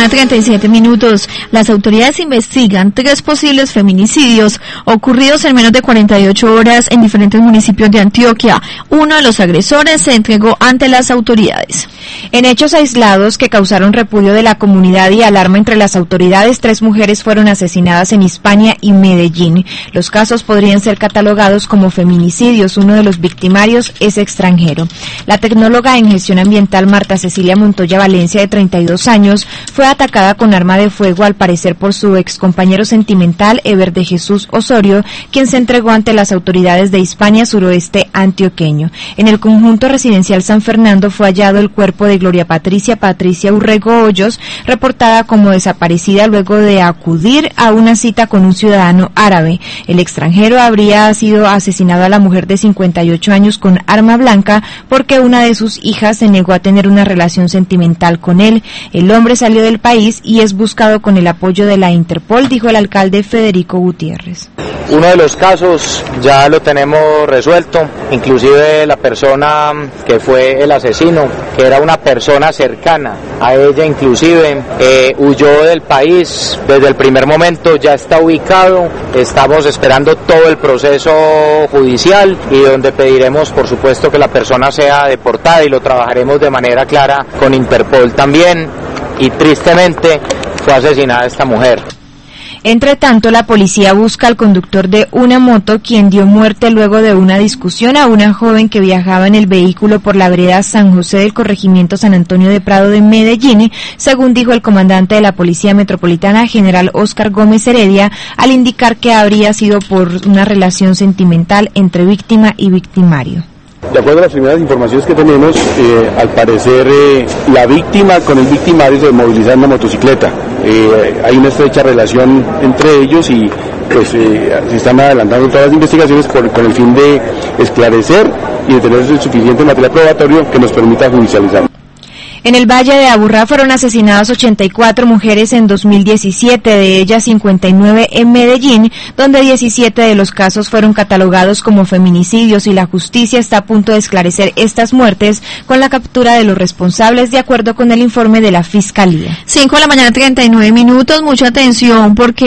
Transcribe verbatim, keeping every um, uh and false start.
mañana, treinta y siete minutos. Las autoridades investigan tres posibles feminicidios ocurridos en menos de cuarenta y ocho horas en diferentes municipios de Antioquia. Uno de los agresores se entregó ante las autoridades. En hechos aislados que causaron repudio de la comunidad y alarma entre las autoridades, tres mujeres fueron asesinadas en Hispania y Medellín. Los casos podrían ser catalogados como feminicidios. Uno de los victimarios es extranjero. La tecnóloga en gestión ambiental Marta Cecilia Montoya Valencia, de treinta y dos años, fue atacada con arma de fuego, al parecer por su excompañero sentimental, Ever de Jesús Osorio, quien se entregó ante las autoridades de Hispania, suroeste antioqueño. En el conjunto residencial San Fernando fue hallado el cuerpo de Gloria Patricia Patricia Urrego Hoyos, reportada como desaparecida luego de acudir a una cita con un ciudadano árabe. El extranjero habría sido asesinado a la mujer de cincuenta y ocho años con arma blanca porque una de sus hijas se negó a tener una relación sentimental con él. El hombre salió del país y es buscado con el apoyo de la Interpol, dijo el alcalde Federico Gutiérrez. Uno de los casos ya lo tenemos resuelto, inclusive la persona que fue el asesino, que era una persona cercana a ella, inclusive eh, huyó del país desde el primer momento, ya está ubicado. Estamos esperando todo el proceso judicial y donde pediremos, por supuesto, que la persona sea deportada, y lo trabajaremos de manera clara con Interpol también. Y tristemente fue asesinada esta mujer. Entre tanto, la policía busca al conductor de una moto, quien dio muerte luego de una discusión a una joven que viajaba en el vehículo por la vereda San José del corregimiento San Antonio de Prado de Medellín, según dijo el comandante de la Policía Metropolitana, general Óscar Gómez Heredia, al indicar que habría sido por una relación sentimental entre víctima y victimario. De acuerdo a las primeras informaciones que tenemos, eh, al parecer eh, la víctima con el victimario se moviliza en una motocicleta. Eh, hay una estrecha relación entre ellos y pues eh, se están adelantando todas las investigaciones por, con el fin de esclarecer y de tener el suficiente material probatorio que nos permita judicializar. En el Valle de Aburrá fueron asesinadas ochenta y cuatro mujeres en dos mil diecisiete, de ellas cincuenta y nueve en Medellín, donde diecisiete de los casos fueron catalogados como feminicidios, y la justicia está a punto de esclarecer estas muertes con la captura de los responsables, de acuerdo con el informe de la Fiscalía. cinco de la mañana, treinta y nueve minutos, mucha atención porque